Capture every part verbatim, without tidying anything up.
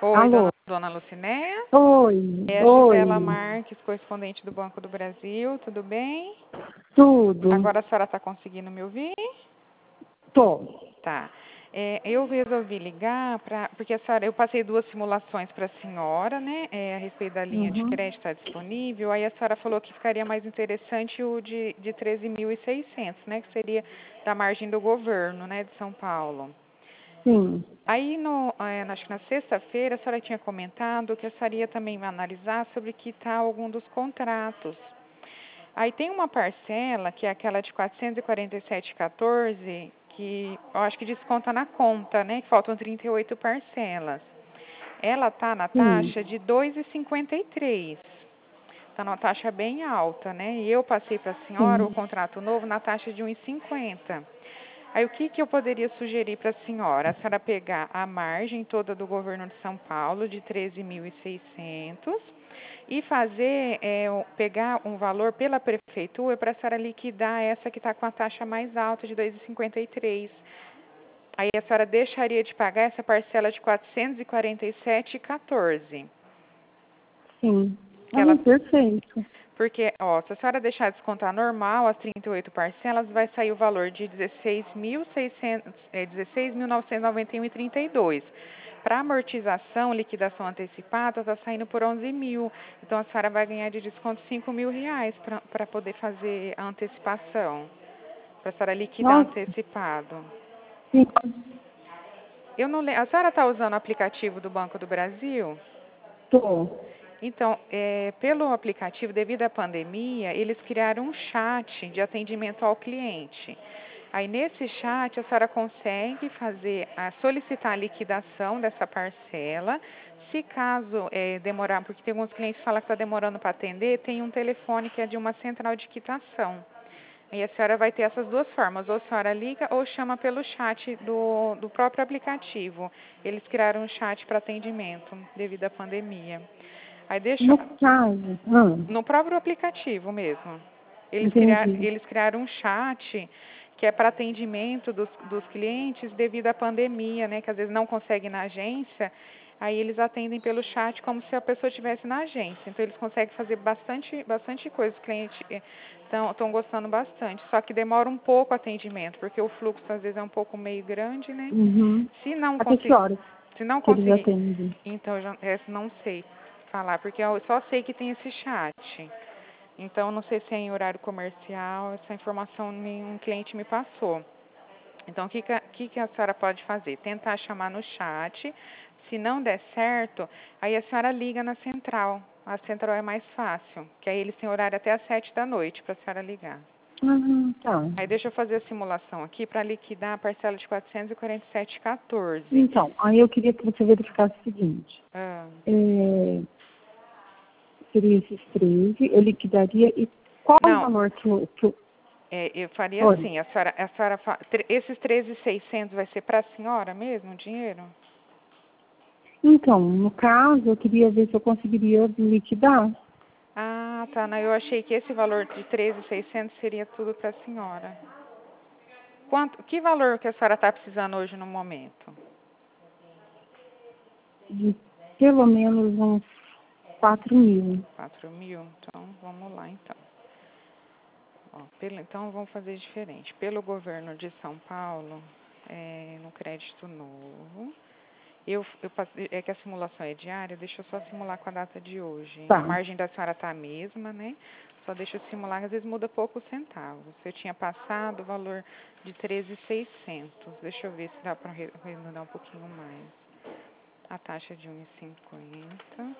Oi, Alô? dona, dona Lucinéia? Oi, É a Gisela oi. Marques, correspondente do Banco do Brasil, tudo bem? Tudo? Agora a senhora está conseguindo me ouvir? Tô. Tá. É, eu resolvi ligar para porque a senhora, eu passei duas simulações para a senhora, né, é, a respeito da linha de Uhum. crédito está disponível. Aí a senhora falou que ficaria mais interessante o de, de treze mil e seiscentos, né, que seria da margem do governo, né, de São Paulo. Sim. Aí, no, é, acho que na sexta-feira, a senhora tinha comentado que a senhora ia também analisar sobre que está algum dos contratos. Aí tem uma parcela, que é aquela de quatrocentos e quarenta e sete vírgula quatorze, que eu acho que desconta na conta, né? Que faltam trinta e oito parcelas. Ela está na Sim. taxa de dois vírgula cinquenta e três. Está numa taxa bem alta, né? E eu passei para a senhora o Sim. contrato novo na taxa de um vírgula cinquenta. Aí o que, que eu poderia sugerir para a senhora? A senhora pegar a margem toda do governo de São Paulo, de treze mil e seiscentos, e fazer, é, pegar um valor pela prefeitura para a senhora liquidar essa que está com a taxa mais alta, de dois vírgula cinquenta e três. Aí a senhora deixaria de pagar essa parcela de quatrocentos e quarenta e sete vírgula quatorze. Sim. Que Ah, ela perfeito. Porque, ó, se a senhora deixar descontar normal as trinta e oito parcelas, vai sair o valor de dezesseis mil novecentos e noventa e um vírgula trinta e dois. Para amortização, liquidação antecipada, está saindo por onze mil. Então, a senhora vai ganhar de desconto cinco mil reais para poder fazer a antecipação. Para a senhora liquidar Nossa, antecipado. sim. Eu não le... A senhora está usando o aplicativo do Banco do Brasil? Tô. Então, é, pelo aplicativo, devido à pandemia, eles criaram um chat de atendimento ao cliente. Aí, nesse chat, a senhora consegue fazer, a, solicitar a liquidação dessa parcela. Se caso é, demorar, porque tem alguns clientes que falam que está demorando para atender, tem um telefone que é de uma central de quitação. Aí a senhora vai ter essas duas formas, ou a senhora liga ou chama pelo chat do, do próprio aplicativo. Eles criaram um chat para atendimento devido à pandemia. Aí deixa No caso, ah, no próprio aplicativo mesmo. Eles, criar, entendi. eles criaram um chat que é para atendimento dos, dos clientes devido à pandemia, né? Que às vezes não consegue ir na agência, aí eles atendem pelo chat como se a pessoa estivesse na agência. Então eles conseguem fazer bastante, bastante coisa. Os clientes estão gostando bastante. Só que demora um pouco o atendimento, porque o fluxo às vezes é um pouco meio grande, né? Uhum. Se não Até que conseguir, horas se não que eles conseguir, atendem? então eu já, essa não sei falar, porque eu só sei que tem esse chat. Então, não sei se é em horário comercial, essa informação nenhum cliente me passou. Então, o que, que, a- que, que a senhora pode fazer? Tentar chamar no chat. Se não der certo, aí a senhora liga na central. A central é mais fácil, que aí eles têm horário até às sete da noite para a senhora ligar. Ah, tá. Aí deixa eu fazer a simulação aqui para liquidar a parcela de quatrocentos e quarenta e sete vírgula quatorze. Então, aí eu queria que você verificasse o seguinte. Ah, É, seria esses treze, eu liquidaria e qual o não, valor que eu... Que eu é, eu faria olha, assim, a senhora, a senhora fa- tre- esses treze mil e seiscentos vai ser para a senhora mesmo, o dinheiro? então, no caso, eu queria ver se eu conseguiria liquidar. Ah, tá, não, eu achei que esse valor de treze mil e seiscentos seria tudo para a senhora. Quanto, que valor que a senhora está precisando hoje no momento? De pelo menos uns quatro mil. quatro mil? Então, vamos lá, então. Ó, pelo, então, vamos fazer diferente. Pelo governo de São Paulo, é, no crédito novo, eu, eu passei- é que a simulação é diária, deixa eu só simular com a data de hoje. A Tá. margem da senhora está a mesma, né? Só deixa eu simular, às vezes muda poucos centavos. Eu tinha passado o valor de treze mil e seiscentos. Deixa eu ver se dá para arredondar um pouquinho mais. A taxa de um vírgula cinquenta.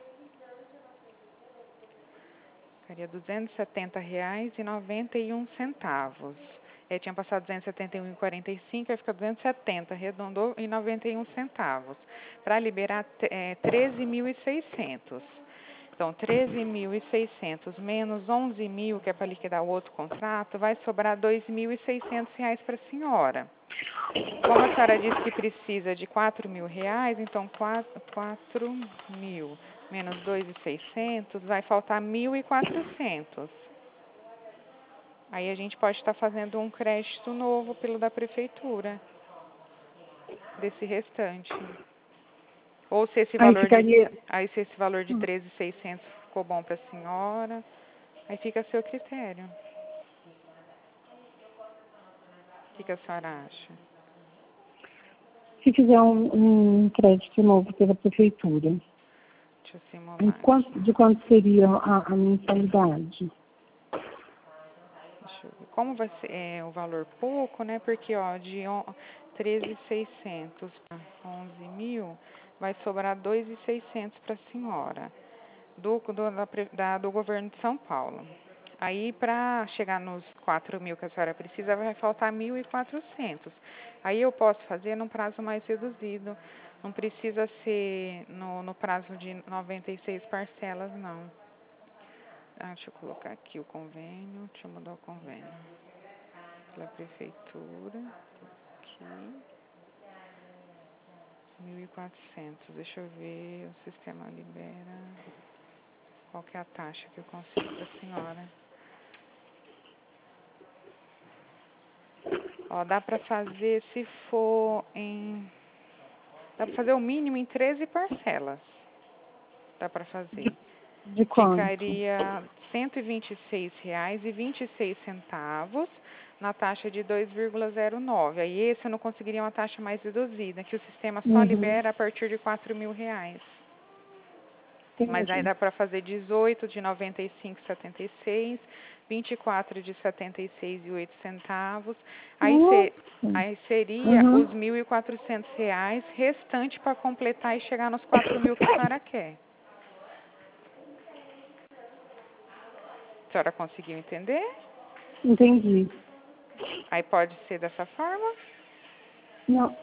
Ficaria duzentos e setenta reais e noventa e um centavos. É, tinha passado duzentos e setenta e um vírgula quarenta e cinco, aí fica duzentos e setenta, arredondou em noventa e um centavos. Para liberar é, treze mil e seiscentos. Então, treze mil e seiscentos menos onze mil, que é para liquidar o outro contrato, vai sobrar dois mil e seiscentos reais para a senhora. Como a senhora disse que precisa de quatro mil reais, então quatro mil menos dois mil e seiscentos vai faltar mil e quatrocentos. Aí a gente pode estar fazendo um crédito novo pelo da prefeitura, desse restante. Ou se esse Aí valor ficaria... de, aí se esse valor de treze mil e seiscentos ficou bom para a senhora, aí fica a seu critério. O que, que a senhora acha? Se fizer um, um crédito novo pela prefeitura, Deixa eu simular quanto, de quanto seria a, a mensalidade? Deixa eu ver. Como vai ser é, o valor pouco, né? Porque, ó, de treze mil e seiscentos para onze mil, vai sobrar dois mil e seiscentos para a senhora, do, do, da, da, do governo de São Paulo. Aí, para chegar nos quatro mil que a senhora precisa, vai faltar mil e quatrocentos. Aí, eu posso fazer num prazo mais reduzido. Não precisa ser no, no prazo de noventa e seis parcelas, não. Ah, deixa eu colocar aqui o convênio. Deixa eu mudar o convênio. Pela prefeitura. Aqui. mil e quatrocentos. Deixa eu ver. O sistema libera. Qual que é a taxa que eu consigo para a senhora? Ó, dá para fazer, se for em... Dá para fazer o mínimo em treze parcelas. Dá para fazer. De quanto? Ficaria cento e vinte e seis reais e vinte e seis centavos na taxa de dois vírgula zero nove. Aí esse eu não conseguiria uma taxa mais reduzida, que o sistema só Uhum. libera a partir de quatro mil reais. Entendi. Mas aí dá para fazer dezoito de noventa e cinco e setenta e seis, vinte e quatro de setenta e seis e oito centavos. Aí, se, aí seria Uhum. os mil e quatrocentos reais restante para completar e chegar nos quatro mil que a senhora quer. A senhora conseguiu entender? Entendi. Aí pode ser dessa forma? Não.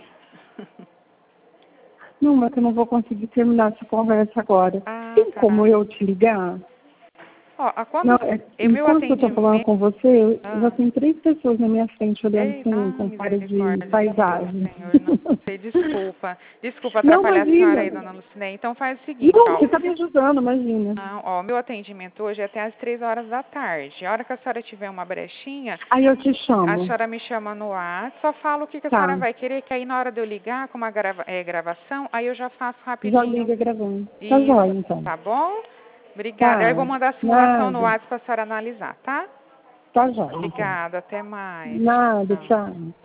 Não, mas eu não vou conseguir terminar essa conversa agora. Ah, Tem tá. como eu te ligar? Ó, a quando Não, é, o meu enquanto eu tô falando atendimento... com você, eu Ah. já tem três pessoas na minha frente olhando Ei, assim, ah, com cara de misericórdia, paisagem. Senhor, não sei, desculpa. Desculpa Não, atrapalhar a senhora aí, imagina. dona Lucinei. Então faz o seguinte, Não, ó. você está me ajudando, imagina. Não, ó, meu atendimento hoje é até às três horas da tarde. A hora que a senhora tiver uma brechinha, Aí eu te a chamo. senhora me chama no ar, só fala o que, que a Tá. senhora vai querer, que aí na hora de eu ligar com uma grava é, gravação, aí eu já faço Já rapidinho. liga gravando. Tá Isso, jóia, então. tá bom? Obrigada. Tá. Aí eu vou mandar a simulação no Nada. WhatsApp para a senhora analisar, tá? Tá jóia, então. Obrigada, até mais. Nada, Tchau. tchau.